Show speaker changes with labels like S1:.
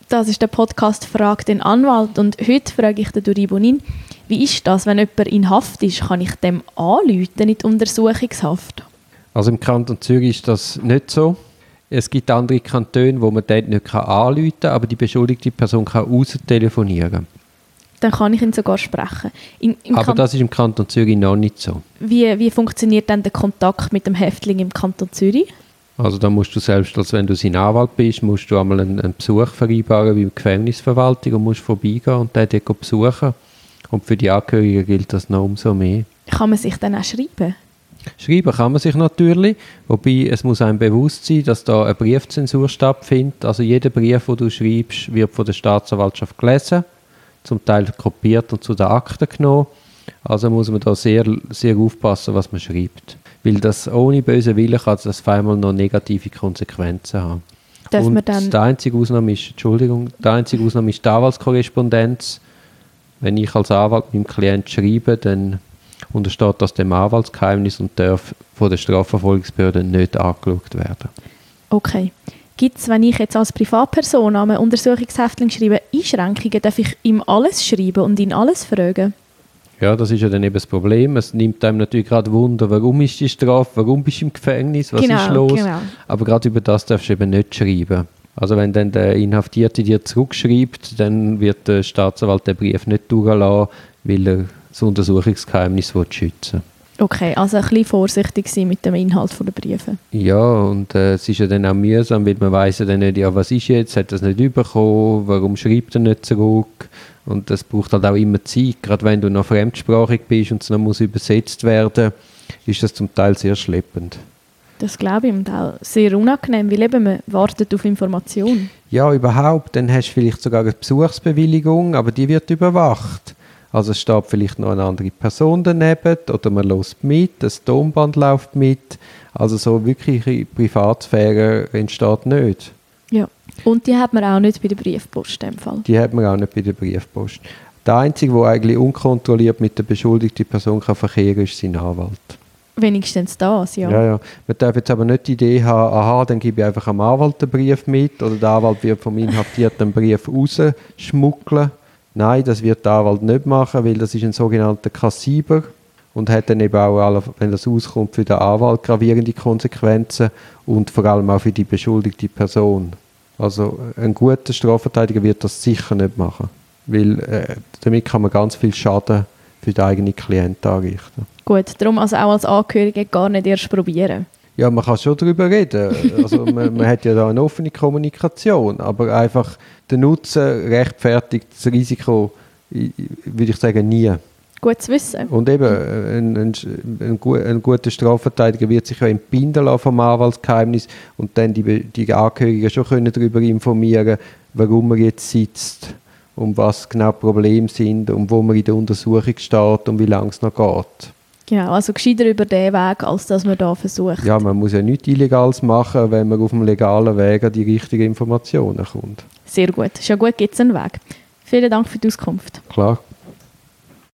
S1: Das ist der Podcast «Frag den Anwalt» und heute frage ich den Duri Bonin, wie ist das, wenn jemand in Haft ist? Kann ich dem anrufen in die Untersuchungshaft?
S2: Also im Kanton Zürich ist das nicht so. Es gibt andere Kantone, wo man dort nicht anrufen kann, aber die beschuldigte Person kann raus telefonieren.
S1: Dann kann ich ihn sogar sprechen.
S2: Aber das ist im Kanton Zürich noch nicht so.
S1: Wie funktioniert dann der Kontakt mit dem Häftling im Kanton Zürich?
S2: Also da musst du selbst, als wenn du sein Anwalt bist, musst du einmal einen Besuch vereinbaren bei der Gefängnisverwaltung und musst vorbeigehen und den dort besuchen. Und für die Angehörigen gilt das noch umso mehr.
S1: Kann man sich dann auch schreiben?
S2: Schreiben kann man sich natürlich, wobei es muss einem bewusst sein, dass da eine Briefzensur stattfindet. Also jeder Brief, den du schreibst, wird von der Staatsanwaltschaft gelesen, zum Teil kopiert und zu den Akten genommen. Also muss man da sehr, sehr aufpassen, was man schreibt. Weil das ohne bösen Willen kann das auf einmal noch negative Konsequenzen haben. Die einzige Ausnahme ist die Anwaltskorrespondenz. Wenn ich als Anwalt meinem Klienten schreibe, dann untersteht das dem Anwaltsgeheimnis und darf von der Strafverfolgungsbehörde nicht angeschaut werden.
S1: Okay. Gibt es, wenn ich jetzt als Privatperson an einen Untersuchungshäftling schreibe, Einschränkungen? Darf ich ihm alles schreiben und ihn alles fragen?
S2: Ja, das ist ja dann eben das Problem. Es nimmt einem natürlich gerade Wunder, warum ist die Strafe, warum bist du im Gefängnis, was ist los? Genau. Aber gerade über das darfst du eben nicht schreiben. Also wenn dann der Inhaftierte dir zurückschreibt, dann wird der Staatsanwalt den Brief nicht durchlassen, weil er das Untersuchungsgeheimnis schützen will.
S1: Okay, also ein bisschen vorsichtig sein mit dem Inhalt der Briefe.
S2: Ja, und es ist ja dann auch mühsam, weil man weiss ja dann nicht, ja, was ist jetzt, hat er es nicht bekommen, warum schreibt er nicht zurück? Und das braucht halt auch immer Zeit, gerade wenn du noch fremdsprachig bist und es noch muss übersetzt werden, ist das zum Teil sehr schleppend.
S1: Das glaube ich, und auch sehr unangenehm, weil eben man wartet auf Informationen.
S2: Ja, überhaupt, dann hast du vielleicht sogar eine Besuchsbewilligung, aber die wird überwacht. Also es steht vielleicht noch eine andere Person daneben oder man hört mit, das Tonband läuft mit. Also so wirkliche Privatsphäre entsteht nicht.
S1: Ja, und die hat man auch nicht bei der Briefpost in dem Fall.
S2: Die hat man auch nicht bei der Briefpost. Der Einzige, der eigentlich unkontrolliert mit der beschuldigten Person verkehren kann, ist sein Anwalt.
S1: Wenigstens das, ja.
S2: Ja. Man darf jetzt aber nicht die Idee haben, aha, dann gebe ich einfach dem Anwalt den Brief mit oder der Anwalt wird vom Inhaftierten den Brief rausschmuggeln. Nein, das wird der Anwalt nicht machen, weil das ist ein sogenannter Kassiber und hat dann eben auch, wenn das auskommt, für den Anwalt gravierende Konsequenzen und vor allem auch für die beschuldigte Person. Also ein guter Strafverteidiger wird das sicher nicht machen, weil damit kann man ganz viel Schaden für den eigenen Klienten anrichten.
S1: Gut, darum also auch als Angehörige gar nicht erst probieren.
S2: Ja, man kann schon darüber reden. Also man hat ja da eine offene Kommunikation, aber einfach der Nutzen rechtfertigt das Risiko, würde ich sagen, nie.
S1: Gut zu wissen.
S2: Und eben, ein guter Strafverteidiger wird sich ja entbinden lassen vom Anwaltsgeheimnis und dann die Angehörigen schon können darüber informieren, warum er jetzt sitzt, um was genau die Probleme sind, um wo man in der Untersuchung steht und wie lange es noch geht.
S1: Genau, also gescheiter über den Weg, als dass man da versucht.
S2: Ja, man muss ja nichts Illegales machen, wenn man auf dem legalen Weg an die richtigen Informationen kommt.
S1: Sehr gut. Ist ja gut, gibt es einen Weg. Vielen Dank für die Auskunft.
S2: Klar.